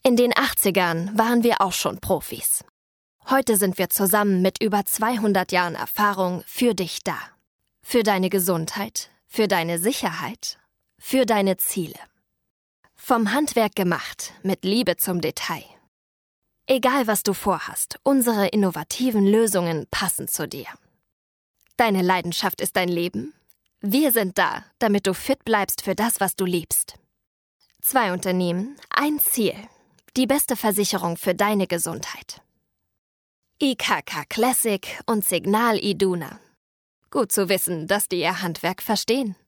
In den 80ern waren wir auch schon Profis. Heute sind wir zusammen mit über 200 Jahren Erfahrung für dich da. Für deine Gesundheit, für deine Sicherheit, für deine Ziele. Vom Handwerk gemacht, mit Liebe zum Detail. Egal was du vorhast, unsere innovativen Lösungen passen zu dir. Deine Leidenschaft ist dein Leben? Wir sind da, damit du fit bleibst für das, was du liebst. 2 Unternehmen, ein Ziel. Die beste Versicherung für deine Gesundheit. IKK Classic und Signal Iduna. Gut zu wissen, dass die ihr Handwerk verstehen.